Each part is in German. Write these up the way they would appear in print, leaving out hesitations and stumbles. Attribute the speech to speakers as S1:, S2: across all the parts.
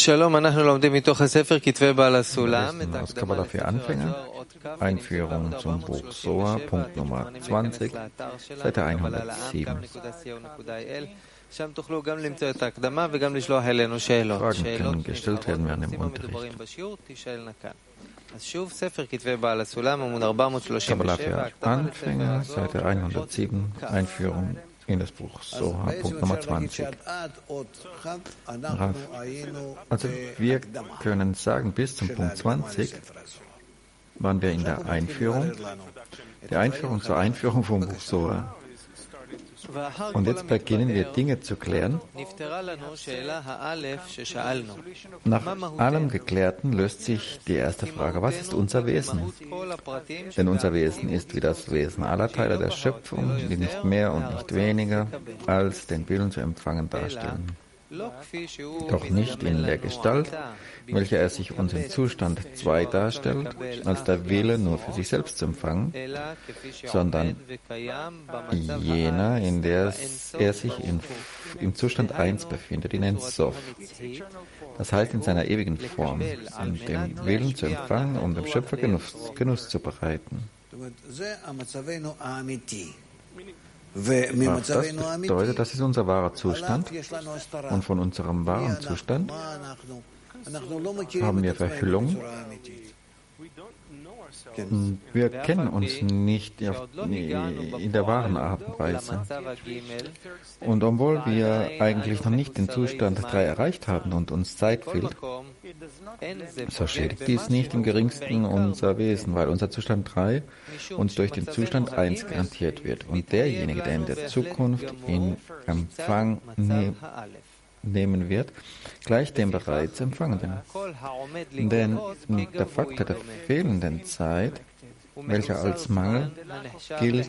S1: Wir
S2: lesen aus Kabbalah für Anfänger, Einführung zum Buch Zohar, Punkt Nummer 20, Seite 107. Fragen können gestellt werden während dem Unterricht. Kabbalah für Anfänger, Seite 107, Einführung in das Buch Zohar, Punkt Nummer 20. Also wir können sagen, bis zum Punkt 20 waren wir in der Einführung zur Einführung vom Buch Zohar. Und jetzt beginnen wir Dinge zu klären. Nach allem Geklärten löst sich die erste Frage: Was ist unser Wesen? Denn unser Wesen ist wie das Wesen aller Teile der Schöpfung, die nicht mehr und nicht weniger als den Willen zu empfangen darstellen. Doch nicht in der Gestalt, welcher er sich uns im Zustand 2 darstellt, als der Wille nur für sich selbst zu empfangen, sondern jener, in der er sich im Zustand 1 befindet, in Ein Sof. Das heißt in seiner ewigen Form, in dem Willen zu empfangen, um dem Schöpfer Genuss zu bereiten. Was das bedeutet, das ist unser wahrer Zustand, und von unserem wahren Zustand haben wir Verhüllung. Wir kennen uns nicht in der wahren Art und Weise. Und obwohl wir eigentlich noch nicht den Zustand 3 erreicht haben und uns Zeit fehlt, so schädigt dies nicht im geringsten unser Wesen, weil unser Zustand 3 uns durch den Zustand 1 garantiert wird. Und derjenige, der in der Zukunft in Empfang nehmen wird, gleich dem bereits Empfangenen. Denn der Faktor der fehlenden Zeit, welcher als Mangel gilt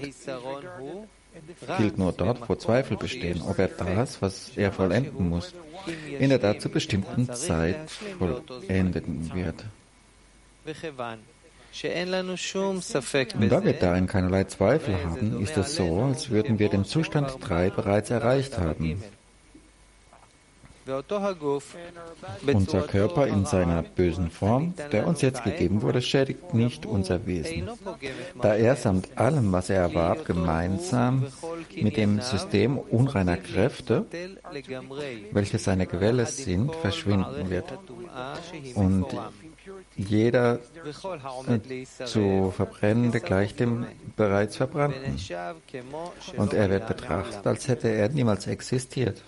S2: nur dort, wo Zweifel bestehen, ob er das, was er vollenden muss, in der dazu bestimmten Zeit vollenden wird. Und da wir darin keinerlei Zweifel haben, ist es so, als würden wir den Zustand 3 bereits erreicht haben. Unser Körper in seiner bösen Form, der uns jetzt gegeben wurde, schädigt nicht unser Wesen, da er samt allem, was er erwarb, gemeinsam mit dem System unreiner Kräfte, welche seine Quelle sind, verschwinden wird. Und jeder zu Verbrennende gleich dem bereits Verbrannten. Und er wird betrachtet, als hätte er niemals existiert.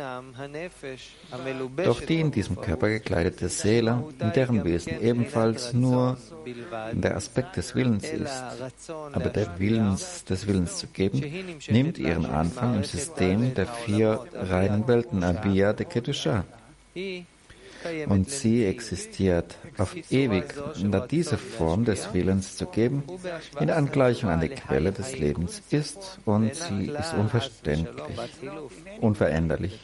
S2: Doch die in diesem Körper gekleidete Seele, in deren Wesen ebenfalls nur der Aspekt des Willens ist, aber des Willens zu geben, nimmt ihren Anfang im System der 4 reinen Welten, Abiyah de Kedusha. Und sie existiert auf ewig, da diese Form des Willens zu geben in Angleichung an die Quelle des Lebens ist, und sie ist unveränderlich.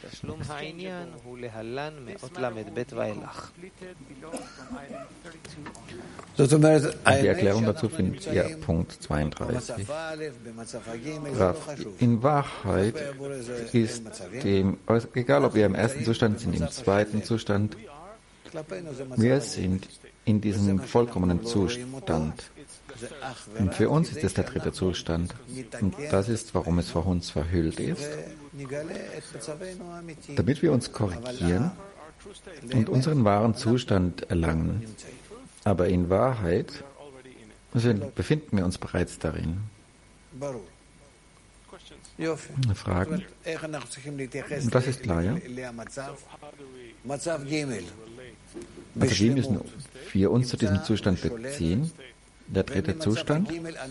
S2: Die Erklärung dazu findet ihr Punkt 32. In Wahrheit ist egal ob wir im ersten Zustand sind, im zweiten Zustand, wir sind in diesem vollkommenen Zustand. Und für uns ist es der 3. Zustand. Und das ist, warum es vor uns verhüllt ist, damit wir uns korrigieren und unseren wahren Zustand erlangen. Aber in Wahrheit befinden wir uns bereits darin. Fragen? Das ist klar, ja? Also wie müssen wir uns zu diesem Zustand beziehen? Der 3. Zustand?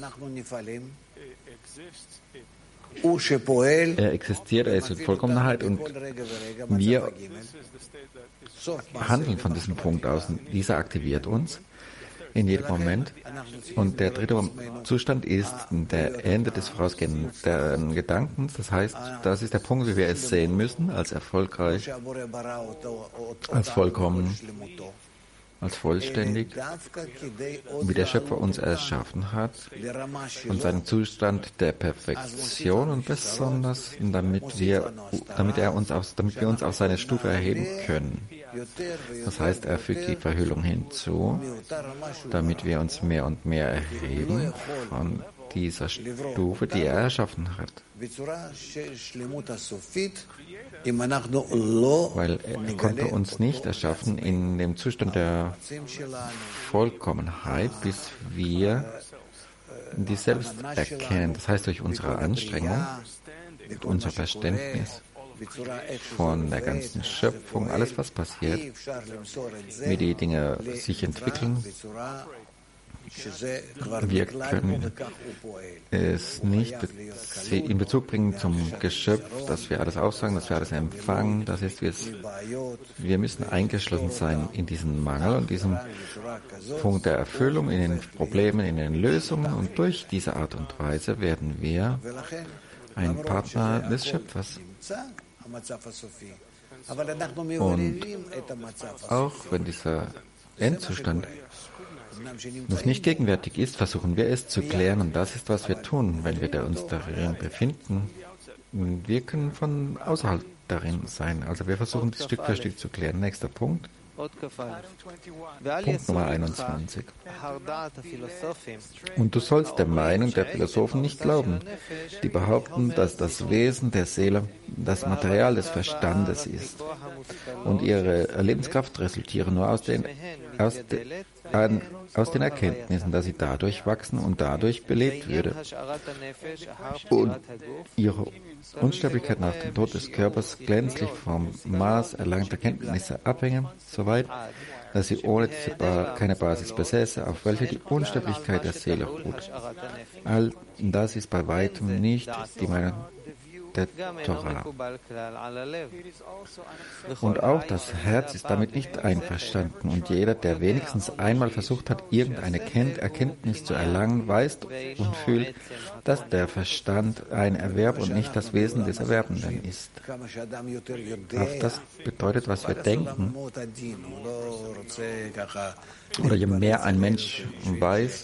S2: Er existiert, er ist in Vollkommenheit, und wir handeln von diesem Punkt aus. Dieser aktiviert uns in jedem Moment. Und der 3. Zustand ist der Ende des vorausgehenden Gedankens. Das heißt, das ist der Punkt, wie wir es sehen müssen, als erfolgreich, als vollkommen, als vollständig, wie der Schöpfer uns erschaffen hat, und seinen Zustand der Perfektion, und besonders, damit wir uns auf seine Stufe erheben können. Das heißt, er fügt die Verhüllung hinzu, damit wir uns mehr und mehr erheben von dieser Stufe, die er erschaffen hat. Weil er konnte uns nicht erschaffen in dem Zustand der Vollkommenheit, bis wir die selbst erkennen. Das heißt, durch unsere Anstrengung, unser Verständnis von der ganzen Schöpfung, alles was passiert, wie die Dinge sich entwickeln. Wir können es nicht in Bezug bringen zum Geschöpf, dass wir alles aussagen, dass wir alles empfangen. Das ist, wir müssen eingeschlossen sein in diesen Mangel und diesem Punkt der Erfüllung, in den Problemen, in den Lösungen. Und durch diese Art und Weise werden wir ein Partner des Schöpfers. Und auch wenn dieser Endzustand noch nicht gegenwärtig ist, versuchen wir es zu klären. Und das ist, was wir tun, wenn wir uns darin befinden. Wir können von außerhalb darin sein. Also wir versuchen, das Stück für Stück zu klären. Nächster Punkt. Punkt Nummer 21. Und du sollst der Meinung der Philosophen nicht glauben, die behaupten, dass das Wesen der Seele das Material des Verstandes ist und ihre Lebenskraft resultiere nur aus den Erkenntnissen, dass sie dadurch wachsen und dadurch belebt würde. Und ihre Unsterblichkeit nach dem Tod des Körpers gänzlich vom Maß erlangter Kenntnisse abhänge, soweit, dass sie ohne diese keine Basis besäße, auf welche die Unsterblichkeit der Seele ruht. All das ist bei weitem nicht die Meinung der Torah. Und auch das Herz ist damit nicht einverstanden. Und jeder, der wenigstens einmal versucht hat, irgendeine Erkenntnis zu erlangen, weiß und fühlt, dass der Verstand ein Erwerb und nicht das Wesen des Erwerbenden ist. Auch das bedeutet, was wir denken. Oder je mehr ein Mensch weiß,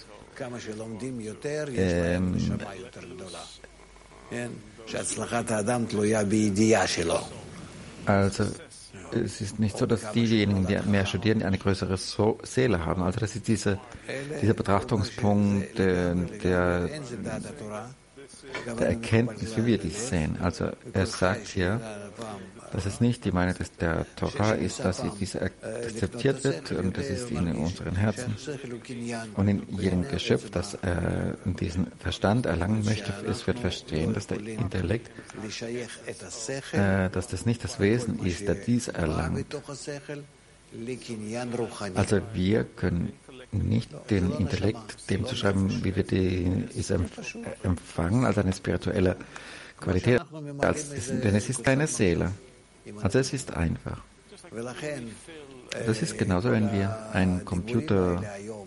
S2: also es ist nicht so, dass diejenigen, die mehr studieren, eine größere Seele haben. Also das ist dieser Betrachtungspunkt der Erkenntnis, wie wir dies sehen. Also er sagt hier, dass es nicht die Meinung der Torah ist, dass diese akzeptiert wird, und das ist in unseren Herzen. Und in jedem Geschöpf, das diesen Verstand erlangen möchte, es wird verstehen, dass der Intellekt, dass das nicht das Wesen ist, der dies erlangt. Also wir können nicht den Intellekt dem zuschreiben, wie wir es empfangen, als eine spirituelle Qualität, denn es ist keine Seele. Also es ist einfach. Das ist genauso, wenn wir einen Computer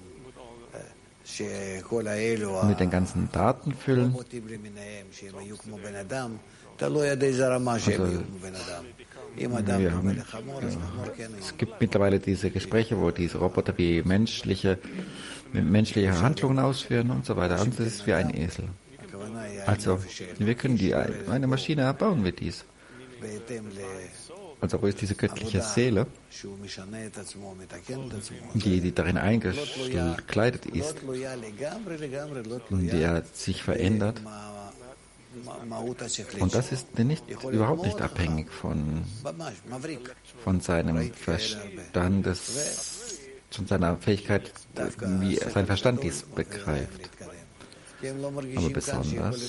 S2: mit den ganzen Daten füllen. Also, es gibt mittlerweile diese Gespräche, wo diese Roboter wie menschliche Handlungen ausführen und so weiter. Und das ist wie ein Esel. Also, wir können eine Maschine erbauen wie dies. Also wo ist diese göttliche Seele, die darin eingekleidet ist und die sich verändert. Und das ist überhaupt nicht abhängig von seinem Verstand, von seiner Fähigkeit, wie sein Verstand dies begreift. Aber besonders,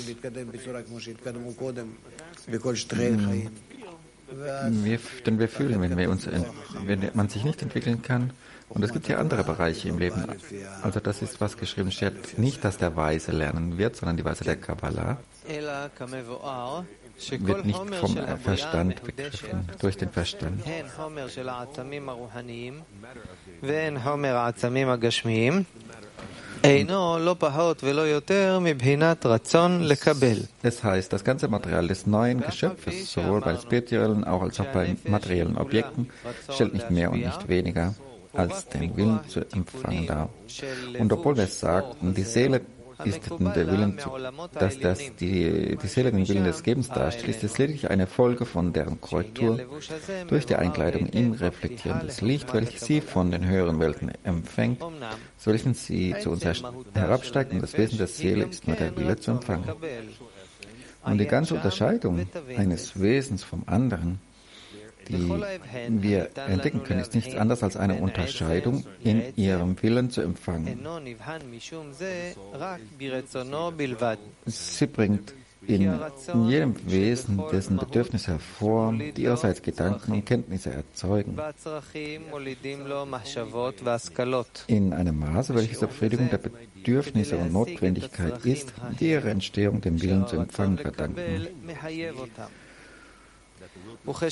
S2: denn wir fühlen, wenn man sich nicht entwickeln kann. Und es gibt hier andere Bereiche im Leben. Also das ist, was geschrieben steht, nicht, dass der Weise lernen wird, sondern die Weise der Kabbalah wird nicht vom Verstand begriffen, durch den Verstand. Das heißt, das ganze Material des neuen Geschöpfes, sowohl bei spirituellen als auch bei materiellen Objekten, stellt nicht mehr und nicht weniger als den Willen zu empfangen dar. Und obwohl wir sagten, die Seele ist der Willen, dass die Seele den Willen des Gebens darstellt, ist es lediglich eine Folge von deren Korrektur durch die Einkleidung in reflektierendes Licht, welches sie von den höheren Welten empfängt, zu welchen sie zu uns herabsteigt, und das Wesen der Seele ist nur der Wille zu empfangen. Und die ganze Unterscheidung eines Wesens vom anderen, die wir entdecken können, ist nichts anderes als eine Unterscheidung in ihrem Willen zu empfangen. Sie bringt in jedem Wesen dessen Bedürfnisse hervor, die ihrerseits Gedanken und Kenntnisse erzeugen, in einem Maße, welches zur Befriedigung der Bedürfnisse und Notwendigkeit ist, die ihre Entstehung dem Willen zu empfangen verdanken. Und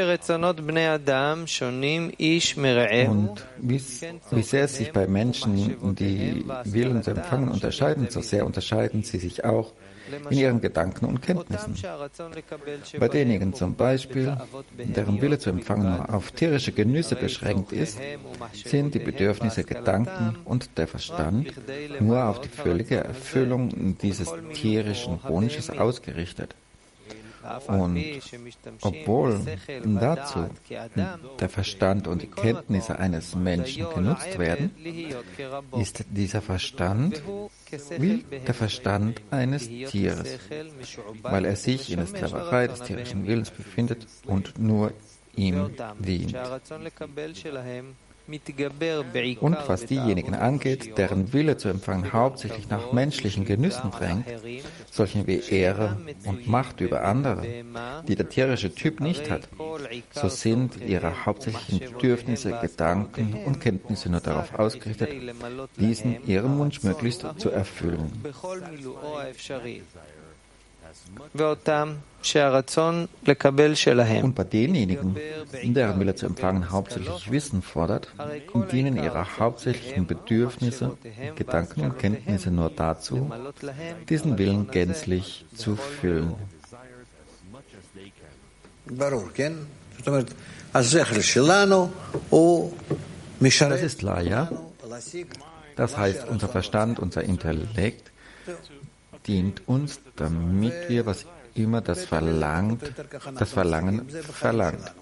S2: wie sehr es sich bei Menschen, die Willen zu empfangen, unterscheiden, so sehr unterscheiden sie sich auch in ihren Gedanken und Kenntnissen. Bei denjenigen zum Beispiel, deren Wille zu empfangen nur auf tierische Genüsse beschränkt ist, sind die Bedürfnisse, Gedanken und der Verstand nur auf die völlige Erfüllung dieses tierischen Wunsches ausgerichtet. Und obwohl dazu der Verstand und die Kenntnisse eines Menschen genutzt werden, ist dieser Verstand wie der Verstand eines Tieres, weil er sich in der Sklaverei des tierischen Willens befindet und nur ihm dient. Und was diejenigen angeht, deren Wille zu empfangen hauptsächlich nach menschlichen Genüssen drängt, solchen wie Ehre und Macht über andere, die der tierische Typ nicht hat, so sind ihre hauptsächlichen Bedürfnisse, Gedanken und Kenntnisse nur darauf ausgerichtet, diesen ihren Wunsch möglichst zu erfüllen. Und bei denjenigen, deren Wille zu empfangen hauptsächlich Wissen fordert, dienen ihre hauptsächlichen Bedürfnisse, Gedanken und Kenntnisse nur dazu, diesen Willen gänzlich zu füllen. Das ist klar, ja? Das heißt, unser Verstand, unser Intellekt dient uns, damit wir, was immer das Verlangen verlangt.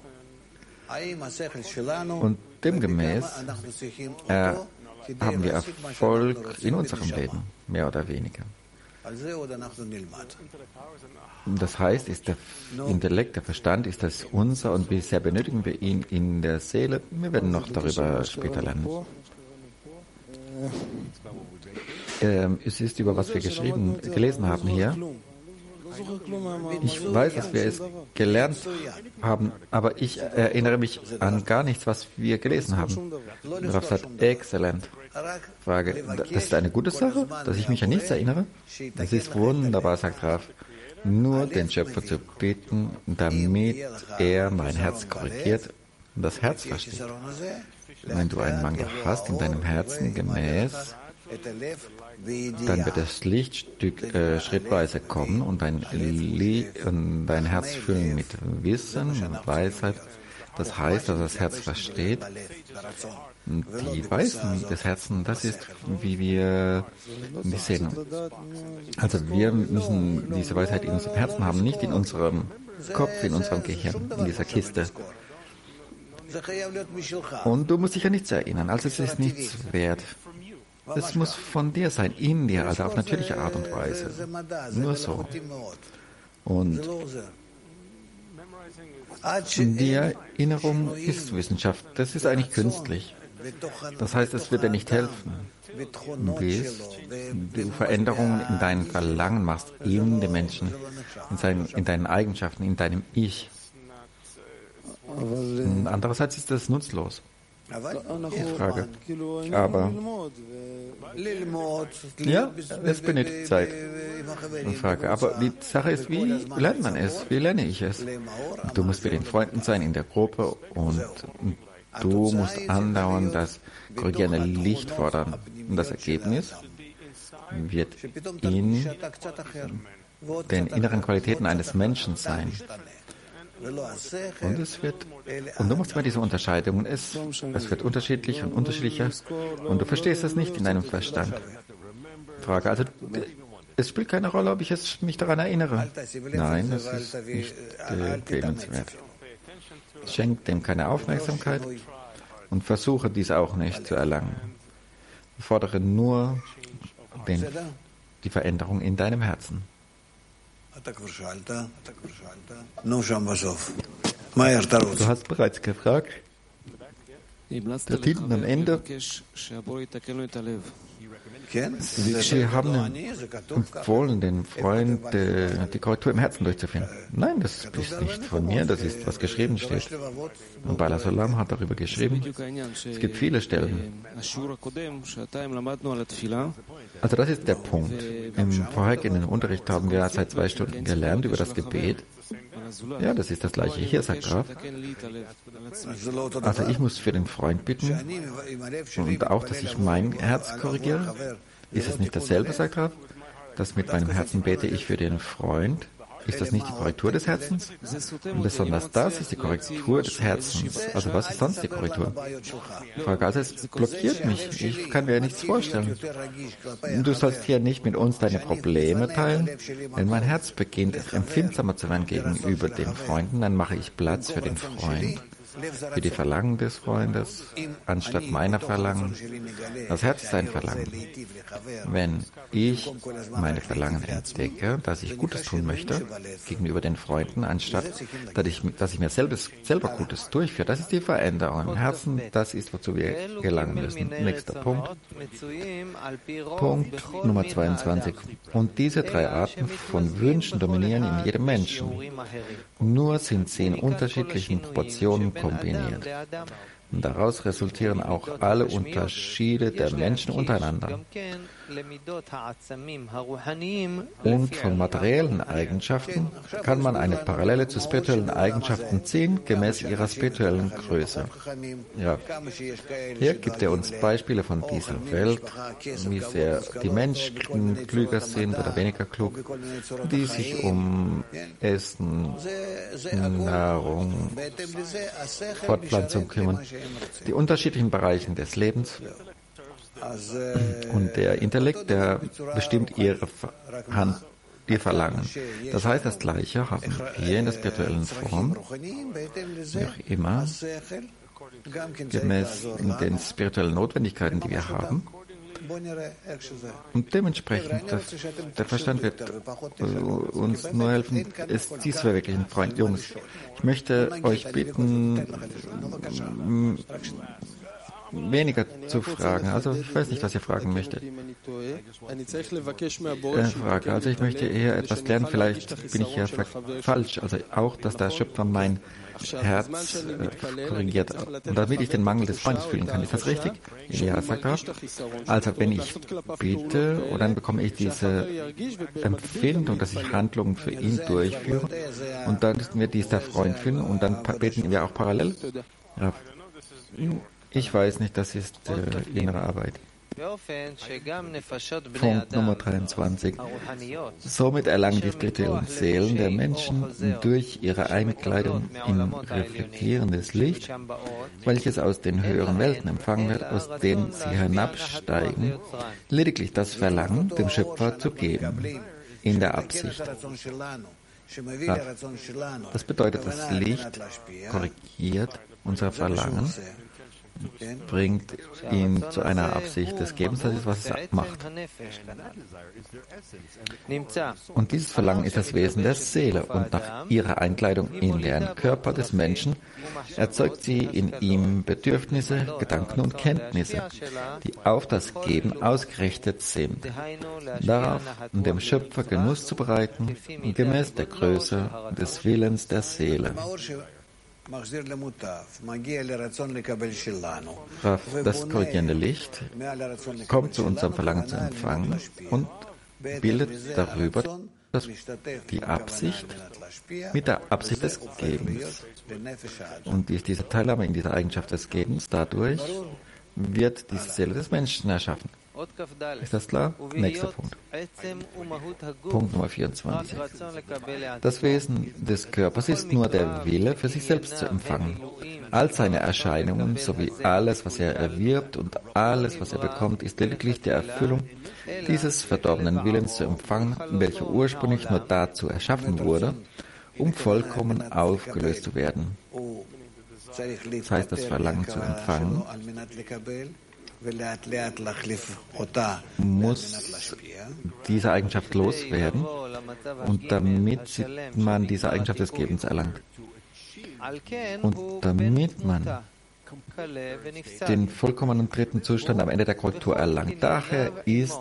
S2: Und demgemäß haben wir Erfolg in unserem Leben, mehr oder weniger. Das heißt, ist der Intellekt, der Verstand, ist das unser, und wie sehr benötigen wir ihn in der Seele? Wir werden noch darüber später lernen. Es ist über was wir gelesen haben hier. Ich weiß, dass wir es gelernt haben, aber ich erinnere mich an gar nichts, was wir gelesen haben. Rav sagt, exzellent. Frage, das ist eine gute Sache, dass ich mich an nichts erinnere? Das ist wunderbar, sagt Rav. Nur den Schöpfer zu bitten, damit er mein Herz korrigiert und das Herz versteht. Wenn du einen Mangel hast in deinem Herzen gemäß, dann wird das Lichtstück schrittweise kommen und dein Herz füllen mit Wissen und Weisheit. Das heißt, dass das Herz versteht. Die Weisen des Herzens, das ist, wie wir sehen. Also wir müssen diese Weisheit in unserem Herzen haben, nicht in unserem Kopf, in unserem Gehirn, in dieser Kiste. Und du musst dich an nichts erinnern, also es ist nichts wert. Es muss von dir sein, in dir, also auf natürliche Art und Weise. Nur so. Und die Erinnerung ist Wissenschaft. Das ist eigentlich künstlich. Das heißt, es wird dir nicht helfen, bis du Veränderungen in deinen Verlangen machst, in den Menschen, in deinen Eigenschaften, in deinem Ich. Andererseits ist das nutzlos. Frage. Aber ja, es benötigt Zeit. Frage. Aber die Sache ist, wie lernt man es? Wie lerne ich es? Du musst mit den Freunden sein in der Gruppe und du musst andauernd das korrigierende Licht fordern. Und das Ergebnis wird in den inneren Qualitäten eines Menschen sein. Und du machst immer diese Unterscheidungen. Es wird unterschiedlich und unterschiedlicher. Und du verstehst es nicht in deinem Verstand. Frage. Also es spielt keine Rolle, ob ich mich daran erinnere. Nein, das ist nicht erwähnenswert. Schenk dem keine Aufmerksamkeit und versuche dies auch nicht zu erlangen. Fordere nur die Veränderung in deinem Herzen. Du hast bereits gefragt. Dort hinten am Ende. Sie haben empfohlen, den Freund die Korrektur im Herzen durchzuführen. Nein, das ist nicht von mir, das ist, was geschrieben steht. Und Baal Solam hat darüber geschrieben. Es gibt viele Stellen. Also das ist der Punkt. Im vorhergehenden Unterricht haben wir seit 2 Stunden gelernt über das Gebet. Ja, das ist das Gleiche hier, sagt Rav. Also ich muss für den Freund bitten und auch, dass ich mein Herz korrigiere. Ist es nicht dasselbe, sagt Rav? Dass mit meinem Herzen bete ich für den Freund. Ist das nicht die Korrektur des Herzens? Und besonders das ist die Korrektur des Herzens. Also was ist sonst die Korrektur? Ich frage, also es blockiert mich. Ich kann mir nichts vorstellen. Du sollst hier nicht mit uns deine Probleme teilen. Wenn mein Herz beginnt, empfindsamer zu werden gegenüber den Freunden, dann mache ich Platz für den Freund, für die Verlangen des Freundes, anstatt meiner Verlangen. Das Herz ist ein Verlangen. Wenn ich meine Verlangen entdecke, dass ich Gutes tun möchte gegenüber den Freunden, anstatt dass ich mir selber Gutes durchführe, das ist die Veränderung im Herzen, das ist, wozu wir gelangen müssen. Nächster Punkt. Punkt Nummer 22. Und diese 3 Arten von Wünschen dominieren in jedem Menschen. Nur sind sie in unterschiedlichen Proportionen kombiniert. Und daraus resultieren auch alle Unterschiede der Menschen untereinander. Und von materiellen Eigenschaften kann man eine Parallele zu spirituellen Eigenschaften ziehen, gemäß ihrer spirituellen Größe. Ja. Hier gibt er uns Beispiele von dieser Welt, wie sehr die Menschen klüger sind oder weniger klug, die sich um Essen, Nahrung, Fortpflanzung kümmern, die unterschiedlichen Bereichen des Lebens. Und der Intellekt, der bestimmt ihr Verlangen. Das heißt, das Gleiche haben wir in der spirituellen Form, wie auch immer, gemäß den spirituellen Notwendigkeiten, die wir haben. Und dementsprechend, der Verstand wird uns nur helfen, dies zu verwirklichen. Freund, Jungs, ich möchte euch bitten, weniger zu fragen. Also ich weiß nicht, was ihr fragen möchtet. Frage. Also ich möchte eher etwas lernen. Vielleicht bin ich ja falsch. Also auch, dass der Schöpfer mein Herz korrigiert. Und damit ich den Mangel des Freundes fühlen kann. Ist das richtig? Ja, sagt er. Also wenn ich bete und dann bekomme ich diese Empfindung, dass ich Handlungen für ihn durchführe und dann wird dies der Freund fühlen und dann beten wir auch parallel. Ja. Ich weiß nicht, das ist innere Arbeit. Punkt Nummer 23. Somit erlangen die spirituellen Seelen der Menschen durch ihre Einkleidung in reflektierendes Licht, welches aus den höheren Welten empfangen wird, aus denen sie hinabsteigen, lediglich das Verlangen, dem Schöpfer zu geben, in der Absicht. Das bedeutet, das Licht korrigiert unser Verlangen, bringt ihn zu einer Absicht des Gebens, das ist, was es macht. Und dieses Verlangen ist das Wesen der Seele und nach ihrer Einkleidung in den Körper des Menschen erzeugt sie in ihm Bedürfnisse, Gedanken und Kenntnisse, die auf das Geben ausgerichtet sind, darauf dem Schöpfer Genuss zu bereiten, gemäß der Größe des Willens der Seele. Das korrigierende Licht kommt zu unserem Verlangen zu empfangen und bildet darüber die Absicht mit der Absicht des Gebens. Und durch diese Teilnahme in dieser Eigenschaft des Gebens, dadurch wird die Seele des Menschen erschaffen. Ist das klar? Nächster Punkt. Punkt Nummer 24. Das Wesen des Körpers ist nur der Wille, für sich selbst zu empfangen. All seine Erscheinungen sowie alles, was er erwirbt und alles, was er bekommt, ist lediglich der Erfüllung dieses verdorbenen Willens zu empfangen, welcher ursprünglich nur dazu erschaffen wurde, um vollkommen aufgelöst zu werden. Das heißt, das Verlangen zu empfangen muss diese Eigenschaft loswerden und damit man diese Eigenschaft des Gebens erlangt. Und damit man den vollkommenen dritten Zustand am Ende der Korrektur erlangt. Daher ist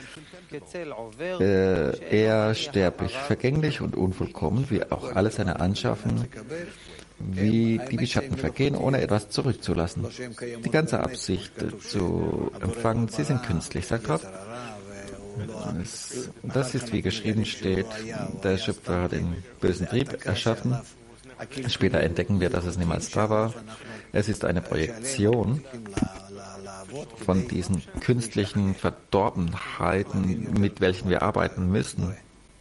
S2: er sterblich, vergänglich und unvollkommen, wie auch alle seine Anschaffungen, wie die Schatten vergehen, ohne etwas zurückzulassen. Die ganze Absicht zu empfangen, sie sind künstlich, sagt Gott. Das ist, wie geschrieben steht, der Schöpfer hat den bösen Trieb erschaffen. Später entdecken wir, dass es niemals da war. Es ist eine Projektion von diesen künstlichen Verdorbenheiten, mit welchen wir arbeiten müssen,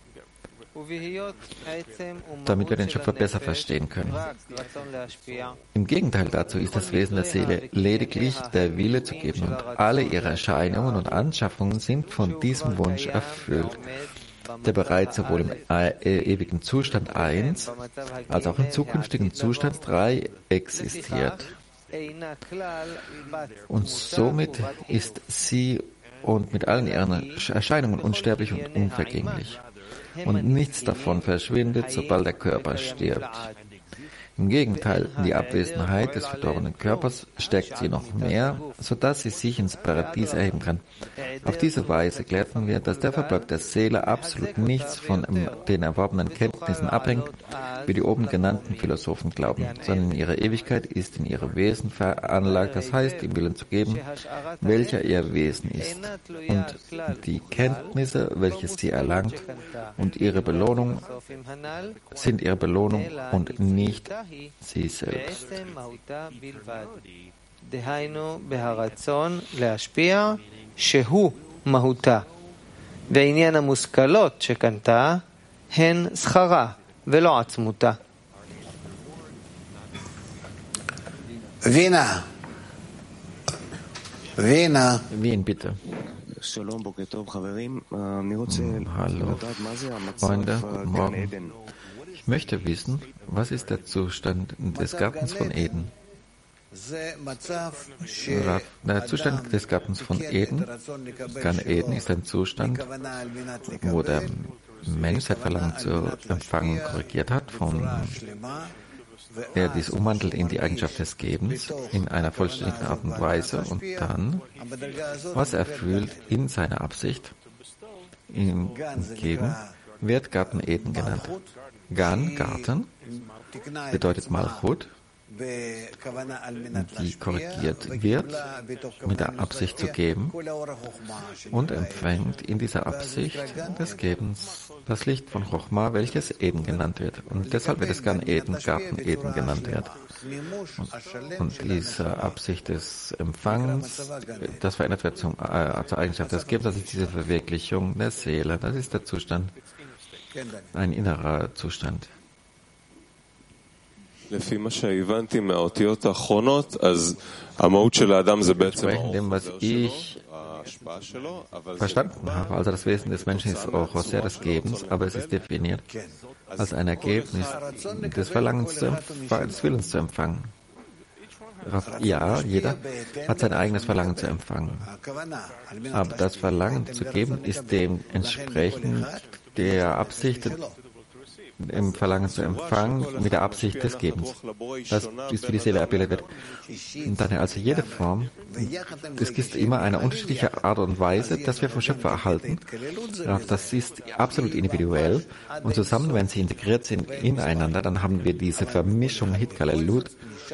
S2: damit wir den Schöpfer besser verstehen können. Im Gegenteil dazu ist das Wesen der Seele lediglich der Wille zu geben, und alle ihre Erscheinungen und Anschaffungen sind von diesem Wunsch erfüllt, der bereits sowohl im ewigen Zustand 1 als auch im zukünftigen Zustand 3 existiert. Und somit ist sie und mit allen ihren Erscheinungen unsterblich und unvergänglich. Und nichts davon verschwindet, sobald der Körper stirbt. Im Gegenteil, die Abwesenheit des verdorbenen Körpers stärkt sie noch mehr, sodass sie sich ins Paradies erheben kann. Auf diese Weise klärten wir, dass der Verbleib der Seele absolut nichts von den erworbenen Kenntnissen abhängt, wie die oben genannten Philosophen glauben, sondern ihre Ewigkeit ist in ihre Wesen veranlagt, das heißt, im Willen zu geben, welcher ihr Wesen ist, und die Kenntnisse, welche sie erlangt, und ihre Belohnung sind ihre Belohnung und nicht sie selbst.
S1: דהיינו בהרצון להשפיע שהוא מהותה, ועניין המושכלות שקנתה הן שכרה ולא עצמותה.
S2: Wien, bitte. Hallo, Freunde, guten Morgen. Ich möchte wissen, was ist der Zustand des Gartens von Eden? Der Zustand des Gartens von Eden, Gan Eden, ist ein Zustand, wo der Mensch sein Verlangen zu empfangen korrigiert hat, von er dies umwandelt in die Eigenschaft des Gebens in einer vollständigen Art und Weise und dann, was er fühlt in seiner Absicht, im Geben, wird Garten Eden genannt. Gan, Garten, bedeutet Malchut, die korrigiert wird, mit der Absicht zu geben, und empfängt in dieser Absicht des Gebens das Licht von Chochma, welches Eden genannt wird. Und deshalb wird es Gan Eden, Garten Eden genannt wird. Und diese Absicht des Empfangens, das verändert wird zur Eigenschaft des Gebens, das ist diese Verwirklichung der Seele, das ist der Zustand, ein innerer Zustand. Entsprechend dem, was ich verstanden habe, also das Wesen des Menschen ist auch aus des Gebens, aber es ist definiert als ein Ergebnis des Verlangens, des Willens zu empfangen. Ja, jeder hat sein eigenes Verlangen zu empfangen. Aber das Verlangen zu geben ist dementsprechend der Absicht, im Verlangen zu empfangen, mit der Absicht des Gebens. Das ist, wie die Seele abgebildet wird. Und dann also jede Form, es gibt immer eine unterschiedliche Art und Weise, dass wir vom Schöpfer erhalten. Das ist absolut individuell. Und zusammen, wenn sie integriert sind ineinander, dann haben wir diese Vermischung Hitkalelut,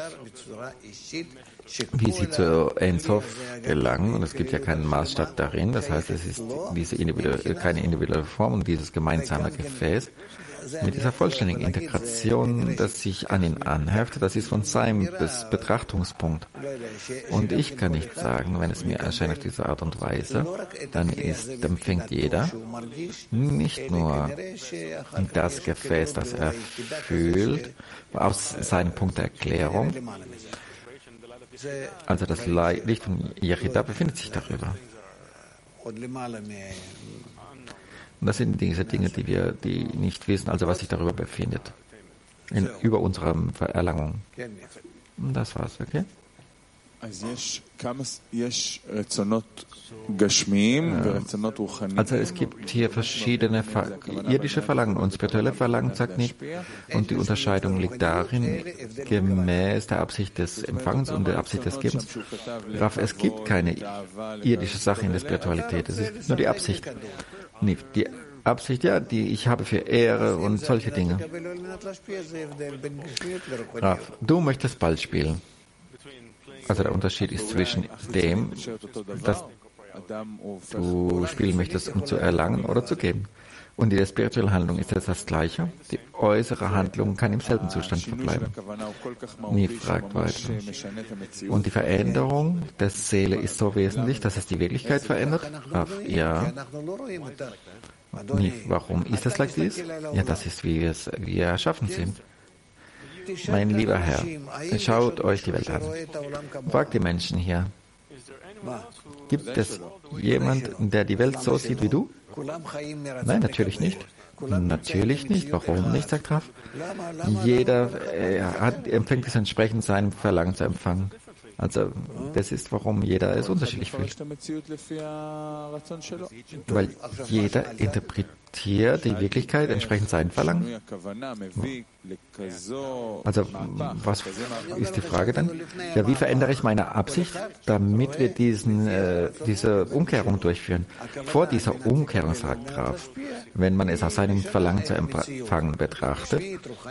S2: wie sie zu Ein Sof gelangen. Und es gibt ja keinen Maßstab darin. Das heißt, es ist keine individuelle Form und dieses gemeinsame Gefäß mit dieser vollständigen Integration, das sich an ihn anheftet, das ist von seinem Betrachtungspunkt. Und ich kann nicht sagen, wenn es mir erscheint auf diese Art und Weise, dann empfängt jeder nicht nur das Gefäß, das er fühlt, aus seinem Punkt der Erklärung. Also das Licht von Yechida befindet sich darüber. Und das sind diese Dinge, die nicht wissen, also was sich darüber befindet, über unsere Erlangung. Und das war's, okay? Also es gibt hier verschiedene irdische Verlangen und spirituelle Verlangen, sagt nicht. Und die Unterscheidung liegt darin, gemäß der Absicht des Empfangens und der Absicht des Gebens. Raff, es gibt keine irdische Sache in der Spiritualität, es ist nur die Absicht. Die Absicht, ja, die ich habe für Ehre und solche Dinge. Raff, du möchtest Ball spielen. Also der Unterschied ist zwischen dem, dass du spielen möchtest, um zu erlangen oder zu geben. Und in der spirituellen Handlung ist das Gleiche. Die äußere Handlung kann im selben Zustand verbleiben. Nie fragt weiter. Und die Veränderung der Seele ist so wesentlich, dass es die Wirklichkeit verändert? Ja. Nie. Warum ist das like this? Ja, das ist, wie wir erschaffen sind. Mein lieber Herr, schaut euch die Welt an. Fragt die Menschen hier. Gibt es jemanden, der die Welt so sieht wie du? Nein, natürlich nicht. Natürlich nicht. Warum nicht, sagt Raff? Jeder empfängt es entsprechend seinem Verlangen zu empfangen. Also das ist, warum jeder es unterschiedlich fühlt. Weil jeder interpretiert die Wirklichkeit entsprechend seinem Verlangen. Also was ist die Frage dann? Ja, wie verändere ich meine Absicht, damit wir diese Umkehrung durchführen? Vor dieser Umkehrung, sagt Raff, wenn man es aus seinem Verlangen zu empfangen betrachtet,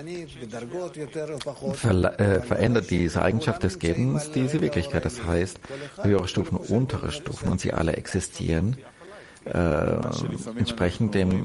S2: verändert diese Eigenschaft des Gebens diese Wirklichkeit. Das heißt, höhere Stufen, untere Stufen, und sie alle existieren entsprechend dem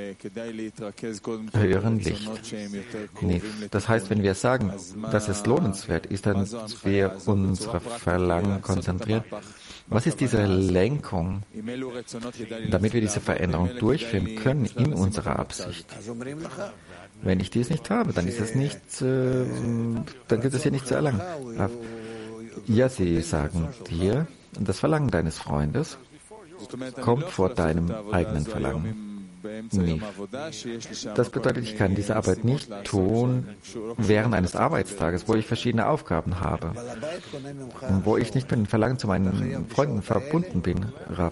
S2: höheren Licht. Das heißt, wenn wir sagen, dass es lohnenswert ist, dann wir unsere Verlangen konzentrieren. Was ist diese Lenkung, damit wir diese Veränderung durchführen können in unserer Absicht? Wenn ich dies nicht habe, dann ist es nicht, dann gibt es hier nicht zu erlangen. Ja, sie sagen dir, das Verlangen deines Freundes kommt vor deinem eigenen Verlangen. Nicht. Das bedeutet, ich kann diese Arbeit nicht tun während eines Arbeitstages, wo ich verschiedene Aufgaben habe und wo ich nicht mit dem Verlangen zu meinen Freunden verbunden bin, Raff.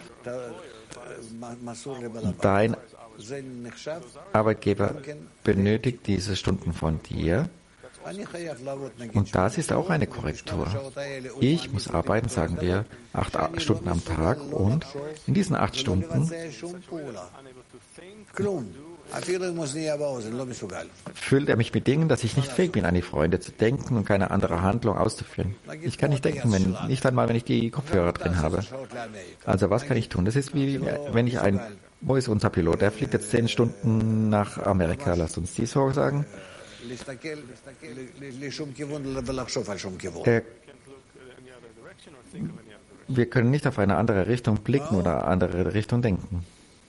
S2: Dein Arbeitgeber benötigt diese Stunden von dir. Und das ist auch eine Korrektur. Ich muss arbeiten, sagen wir, 8 Stunden am Tag, und in diesen 8 Stunden füllt er mich mit Dingen, dass ich nicht fähig bin, an die Freunde zu denken und keine andere Handlung auszuführen. Ich kann nicht denken, nicht einmal, wenn ich die Kopfhörer drin habe. Also was kann ich tun? Das ist wie, wenn ich wo ist unser Pilot? Der fliegt jetzt 10 Stunden nach Amerika. Lasst uns dies so sagen. Wir können nicht auf eine andere Richtung blicken oder andere Richtung denken.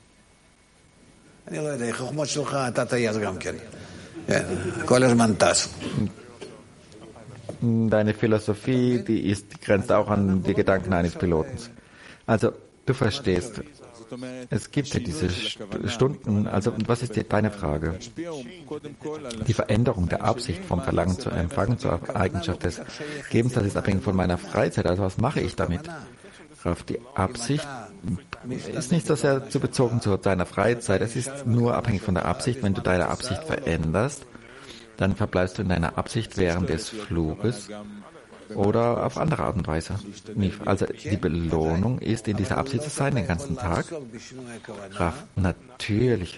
S2: Deine Philosophie, die grenzt auch an die Gedanken eines Piloten. Also, du verstehst, es gibt ja diese Stunden, also was ist deine Frage? Die Veränderung der Absicht vom Verlangen zu empfangen zur Eigenschaft des Gebens, das ist abhängig von meiner Freizeit. Also was mache ich damit? Die Absicht ist nicht so sehr zu bezogen zu deiner Freizeit, es ist nur abhängig von der Absicht. Wenn du deine Absicht veränderst, dann verbleibst du in deiner Absicht während des Fluges oder auf andere Art und Weise. Also die Belohnung ist, in dieser Absicht zu sein den ganzen Tag. Natürlich.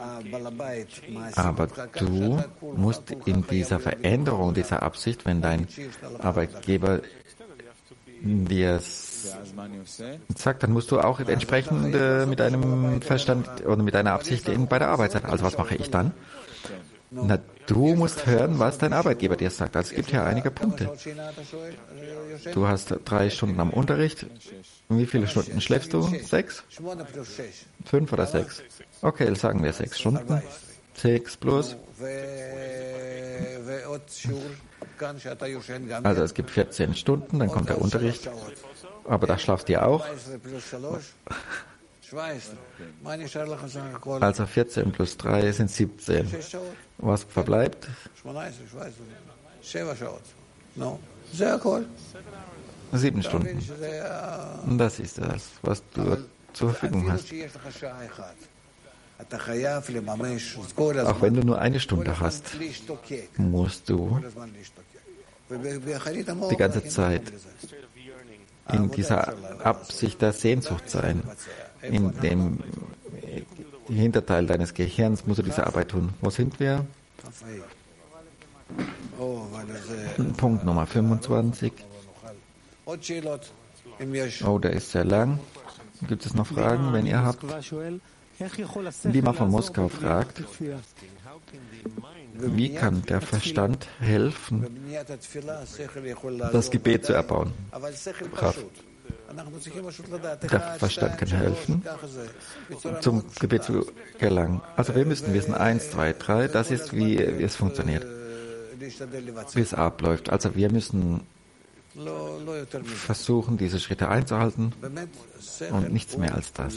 S2: Aber du musst in dieser Veränderung dieser Absicht, wenn dein Arbeitgeber dir sagt, dann musst du auch entsprechend mit deinem Verstand oder mit deiner Absicht bei der Arbeit sein. Also was mache ich dann? Du musst hören, was dein Arbeitgeber dir sagt. Also es gibt ja einige Punkte. Du hast 3 Stunden am Unterricht. Wie viele Stunden schläfst du? 6? 5 oder 6? Okay, sagen wir 6 Stunden. 6 plus. Also es gibt 14 Stunden, dann kommt der Unterricht. Aber da schlaft ihr auch. Also 14 plus 3 sind 17. Was verbleibt? 7 Stunden. Und das ist das, was du zur Verfügung hast. Auch wenn du nur 1 Stunde hast, musst du die ganze Zeit in dieser Absicht der Sehnsucht sein. In dem Hinterteil deines Gehirns musst du diese Arbeit tun. Wo sind wir? Punkt Nummer 25. Oh, der ist sehr lang. Gibt es noch Fragen, wenn ihr habt? Lima von Moskau fragt, wie kann der Verstand helfen, das Gebet zu erbauen? Der Verstand kann helfen, zum Gebet zu gelangen. Also wir müssen wissen, 1, 2, 3, das ist, wie es funktioniert, wie es abläuft. Also wir müssen versuchen, diese Schritte einzuhalten und nichts mehr als das.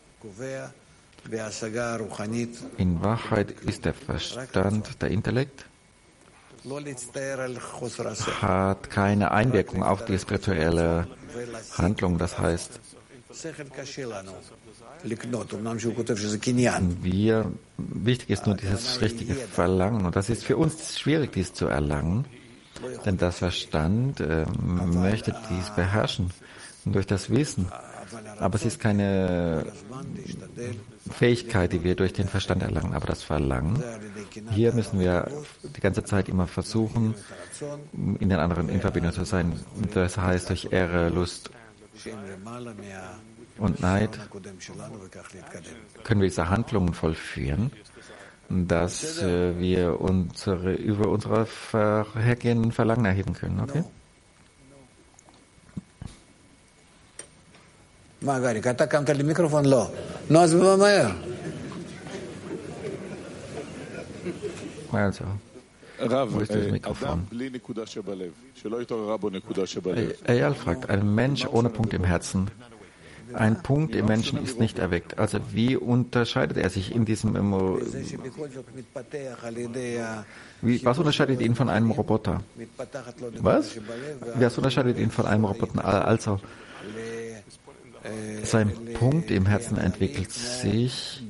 S2: In Wahrheit ist der Verstand, der Intellekt, hat keine Einwirkung auf die spirituelle Handlung. Das heißt, wichtig ist nur dieses richtige Verlangen. Und das ist für uns schwierig, dies zu erlangen, denn der Verstand möchte dies beherrschen durch das Wissen. Aber es ist keine Fähigkeit, die wir durch den Verstand erlangen. Aber das Verlangen, hier müssen wir die ganze Zeit immer versuchen, in den anderen in Verbindung zu sein. Das heißt, durch Ehre, Lust und Neid können wir diese Handlungen vollführen, dass wir über unsere vorhergehenden Verlangen erheben können. Okay?
S3: מה, גריק, אתה קמת לי מיקרופון? לא. נו, אז מהר.
S2: Wo ist das Mikrofon? Eyal fragt, ein Mensch ohne Punkt im Herzen. Ein Punkt im Menschen ist nicht erweckt. Also wie unterscheidet er sich in diesem... Was unterscheidet ihn von einem Roboter? Was? Was unterscheidet ihn von einem Roboter? Also... Sein Punkt im Herzen entwickelt sich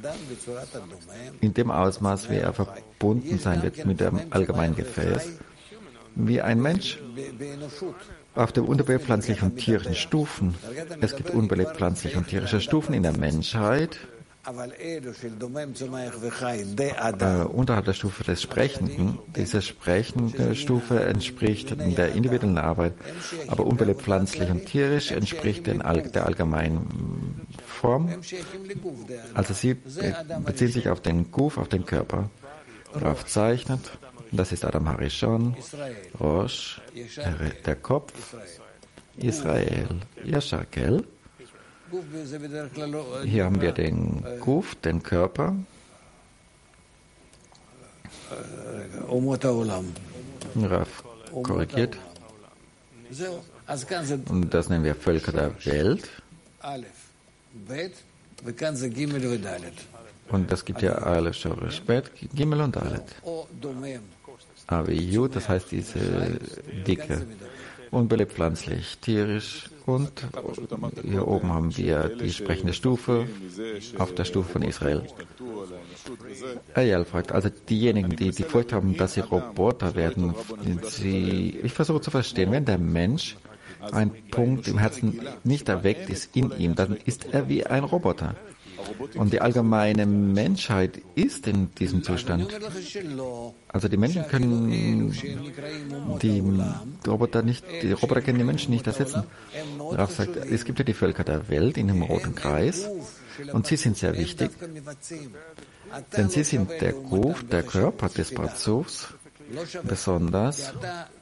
S2: in dem Ausmaß, wie er verbunden sein wird mit dem allgemeinen Gefäß, wie ein Mensch auf den unterbelebt pflanzlichen und tierischen Stufen. Es gibt unbelebt pflanzliche und tierische Stufen in der Menschheit. Unterhalb der Stufe des Sprechenden, diese sprechende Stufe entspricht der individuellen Arbeit, aber unbelebt pflanzlich und tierisch entspricht der allgemeinen Form. Also sie beziehen sich auf den Guf, auf den Körper, darauf zeichnet. Das ist Adam Harishon, Rosh, der Kopf, Israel, Yasharkel. Hier haben wir den Guf, den Körper. Rav korrigiert. Und das nennen wir Völker der Welt. Und das gibt ja Aleph, Shorish, Bet, Gimel und Dalet. Aber Yud, das heißt diese Dicke. Unbelebt pflanzlich, tierisch und hier oben haben wir die sprechende Stufe auf der Stufe von Israel. Eyal fragt, also diejenigen, die die Furcht haben, dass sie Roboter werden, ich versuche zu verstehen, wenn der Mensch ein Punkt im Herzen nicht erweckt ist in ihm, dann ist er wie ein Roboter. Und die allgemeine Menschheit ist in diesem Zustand. Also die Menschen können die Roboter können die Menschen nicht ersetzen. Rav sagt, es gibt ja die Völker der Welt in dem roten Kreis und sie sind sehr wichtig, denn sie sind der Guf, der Körper des Pazufs, besonders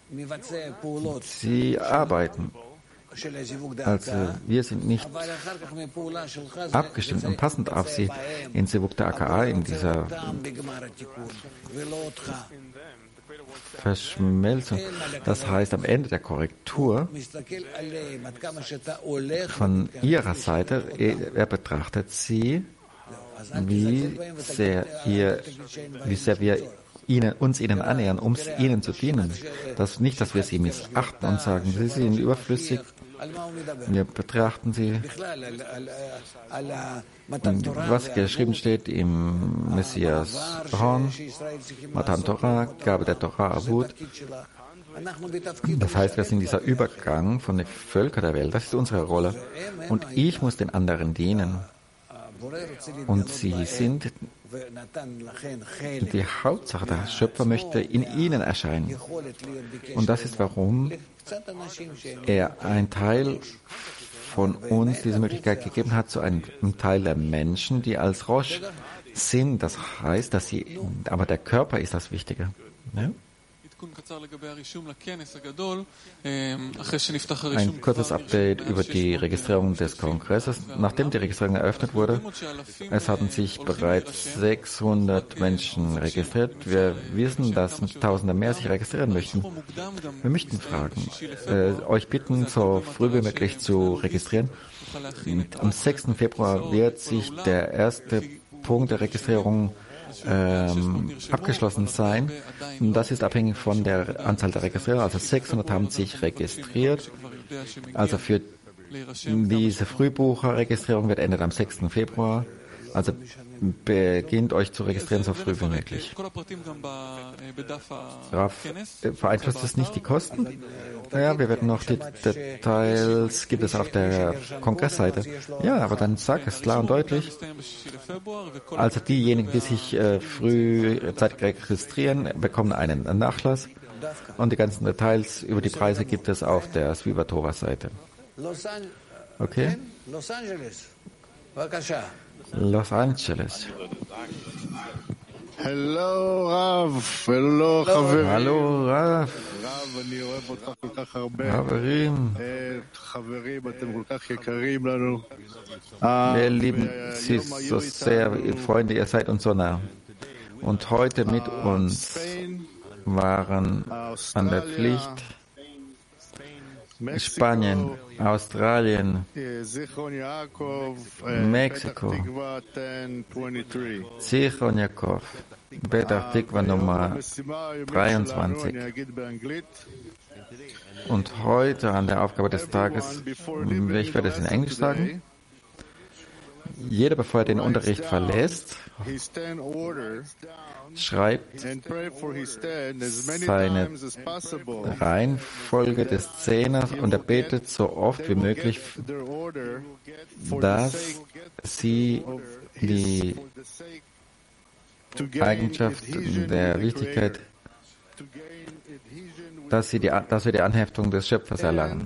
S2: sie arbeiten. Also wir sind nicht abgestimmt und passend auf sie in Sivuk der AKA, in dieser Verschmelzung. Das heißt, am Ende der Korrektur von ihrer Seite, er betrachtet sie, wie sehr wir uns ihnen annähern, um ihnen zu dienen. Nicht, dass wir sie missachten und sagen, sie sind überflüssig. Wir betrachten sie, was geschrieben steht im Messias Horn, Matan Torah, Gabe der Torah, Avut. Das heißt, wir sind dieser Übergang von den Völkern der Welt. Das ist unsere Rolle. Und ich muss den anderen dienen. Und sie sind die Hauptsache. Der Schöpfer möchte in ihnen erscheinen. Und das ist, warum er einen Teil von uns diese Möglichkeit gegeben hat, zu einem Teil der Menschen, die als Rosh sind. Das heißt, aber der Körper ist das Wichtige. Ja? Ein kurzes Update über die Registrierung des Kongresses. Nachdem die Registrierung eröffnet wurde, es hatten sich bereits 600 Menschen registriert. Wir wissen, dass Tausende mehr sich registrieren möchten. Wir möchten fragen, euch bitten, so früh wie möglich zu registrieren. Am 6. Februar wird sich der erste Punkt der Registrierung abgeschlossen sein. Und das ist abhängig von der Anzahl der Registrierten. Also 600 haben sich registriert. Also für diese Frühbucherregistrierung wird endet am 6. Februar. Also beginnt euch zu registrieren so früh wie möglich. Beeinflusst es nicht die Kosten? Naja, wir werden noch die Details, gibt es auf der Kongressseite. Ja, aber dann sag es klar und deutlich. Also diejenigen, die sich frühzeitig registrieren, bekommen einen Nachlass. Und die ganzen Details über die Preise gibt es auf der Sviva Torah-Seite. Okay? Los Angeles.
S4: Hallo Rav, hallo Chaverim.
S2: Hallo Rav. Chaverim. Wir lieben Sie so sehr, Freunde, ihr seid uns so nah. Und heute mit uns waren an der Pflicht Spanien, Australien, Mexiko, Zichron Yaakov, Petach Tikva Nummer 23. Und heute an der Aufgabe des Tages, ich werde es in Englisch sagen, jeder, bevor er den Unterricht verlässt, schreibt seine Reihenfolge des Zehners und er betet so oft wie möglich, dass sie die Eigenschaft der Wichtigkeit, dass wir die Anheftung des Schöpfers erlangen.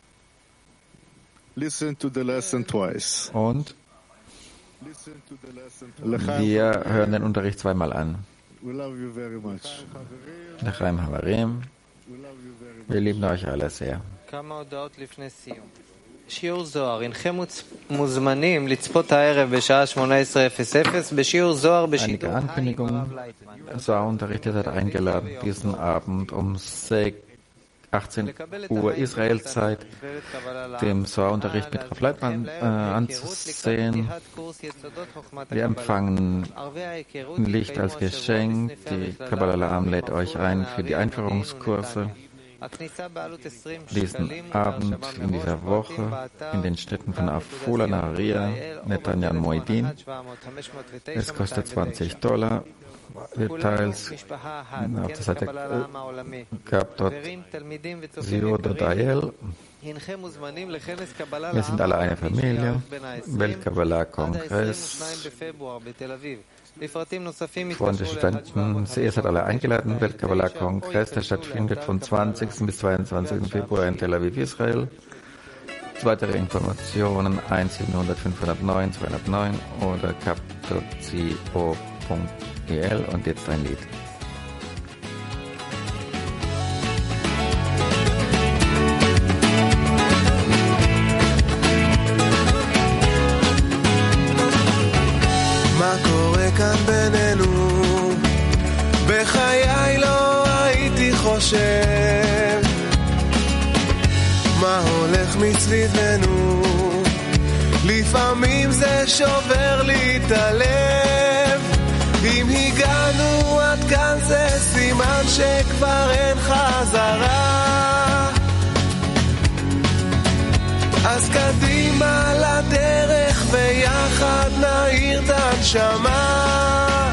S2: Und wir hören den Unterricht zweimal an. L'chaim Havarim. Wir lieben euch alle sehr.
S1: שיעור זוהר, הנכם מוזמנים לצפות הערב בשעה 18:00 בשיעור זוהר בשידור.
S2: Einige Ankündigungen. Zohar-Unterricht, ihr seid eingeladen, diesen Abend um 18 Uhr Israelzeit, dem Zohar-Unterricht mit Rav Leitman anzusehen. Wir empfangen Licht als Geschenk. Die Kabbalah La'am lädt euch ein für die Einführungskurse. Diesen Abend in dieser Woche in den Städten von Afula, Nahariya, Netanya und Moedin. Es kostet $20. Details auf der Seite gab.co.il. Wir sind alle eine Familie. Weltkabbalah-Kongress. Freunde Studenten, ihr seid alle eingeladen. Weltkabbalah-Kongress, der stattfindet vom 20. bis 22. Februar in Tel Aviv, Israel. Weitere Informationen 1700 509 209 oder cap.co.il und jetzt ein Lied.
S5: מה קורה כאן בינינו? בחיי לא הייתי חושב מה הולך מסביבנו, לפעמים זה שובר לי את הלב. אם הגענו עד כאן זה סימן שכבר אין חזרה, אז קדימה לדרך ויחד נעיר את הנשמה.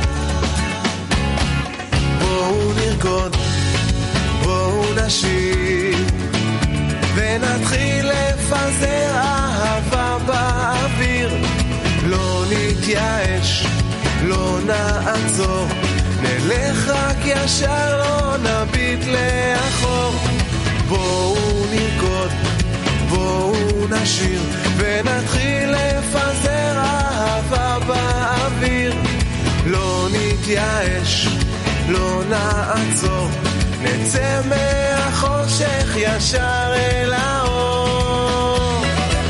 S5: בואו נרקוד, בואו נשיר ונתחיל לפזר אהבה באוויר. לא נתייאש, לא נעצור, נלך רק ישר, לא נביט לאחור. בואו נרקוד, בואו נשיר ונתחיל לפזר אהבה באוויר. לא נתייאש, לא נעצור, נצא מהחושך ישר אל האור.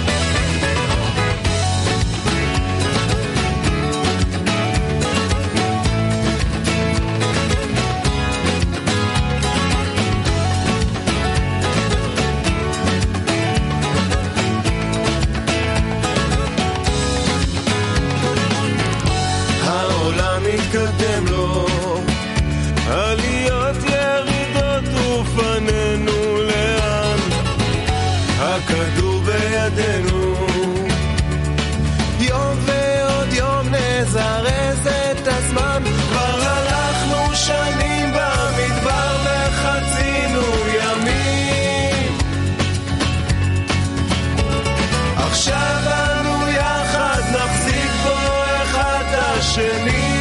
S5: העולם מתקדם לו, עליות ירידות ופנינו לאן, הכדור בידינו, יום ועוד יום נזרז את הזמן. כבר הלכנו שנים במדבר וחצינו ימים, עכשיו אנו יחד נחזיק בו אחד השני.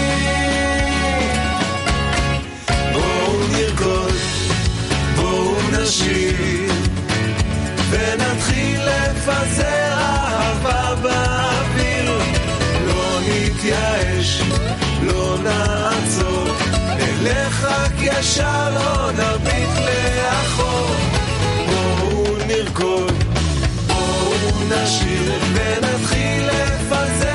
S5: נשיר ונתחיל לפזר אהבה באוויר. לא נתייאש, לא נעצור, נלך רק ישר, לא נביט לאחור. בואו נרקוד, בואו נשיר ונתחיל לפזר